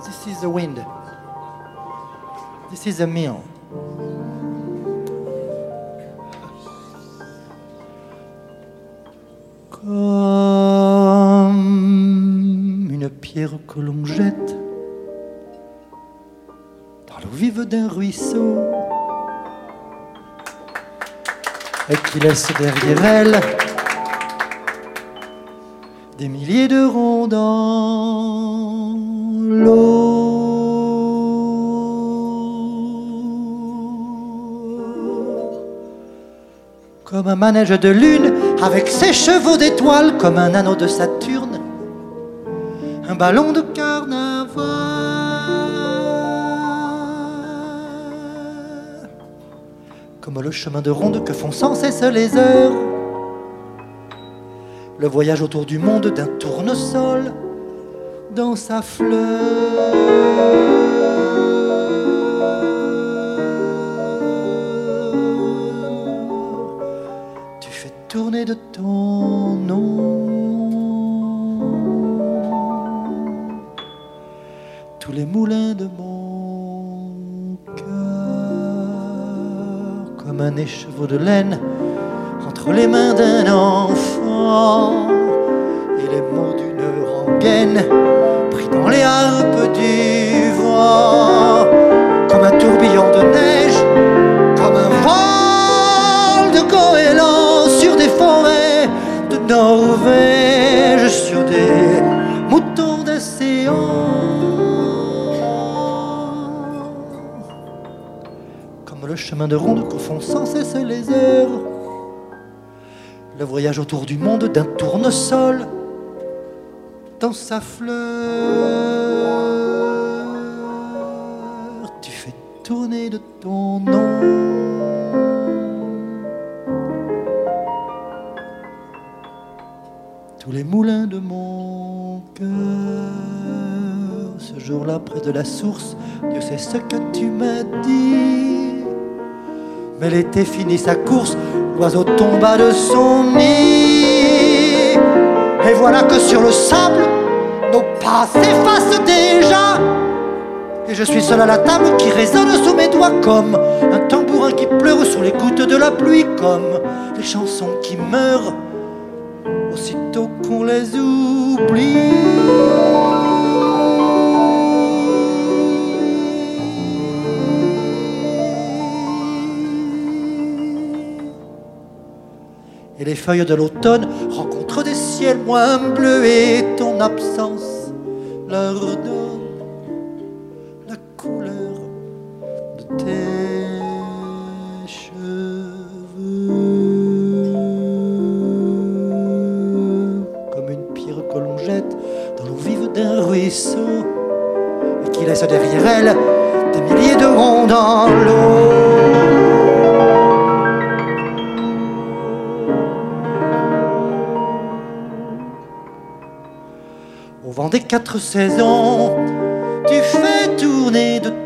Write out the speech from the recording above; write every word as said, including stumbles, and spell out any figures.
This is the wind. This is the mill. Comme une pierre que l'on jette dans l'eau vive d'un ruisseau et qui laisse derrière elle des milliers de ronds dans l'eau. Comme un manège de lune avec ses chevaux d'étoiles, comme un anneau de Saturne, un ballon de carnaval. Comme le chemin de ronde que font sans cesse les heures, le voyage autour du monde d'un tournesol dans sa fleur. Tu fais tourner de ton nom tous les moulins de mon cœur, comme un écheveau de laine entre les mains d'un enfant et les mots d'une rengaine pris dans les harpes du vent, comme un tourbillon de neige, comme un vol de goéland sur des forêts de Norvège, sur des moutons d'océan, comme le chemin de ronde que font sans cesse les heures, le voyage autour du monde d'un tournesol dans sa fleur. Tu fais tourner de ton nom tous les moulins de mon cœur. Ce jour-là, près de la source, Dieu sait ce que tu m'as dit. Mais l'été finit sa course, l'oiseau tomba de son nid. Et voilà que sur le sable, nos pas s'effacent déjà. Et je suis seul à la table qui résonne sous mes doigts, comme un tambourin qui pleure sous les gouttes de la pluie, comme les chansons qui meurent aussitôt qu'on les oublie. Et les feuilles de l'automne rencontrent des ciels moins bleus, et ton absence leur donne la couleur de tes cheveux, comme une pierre que l'on jette dans l'eau vive d'un ruisseau et qui laisse derrière elle des milliers de ronds dans l'eau. Au vent des quatre saisons, tu fais tourner de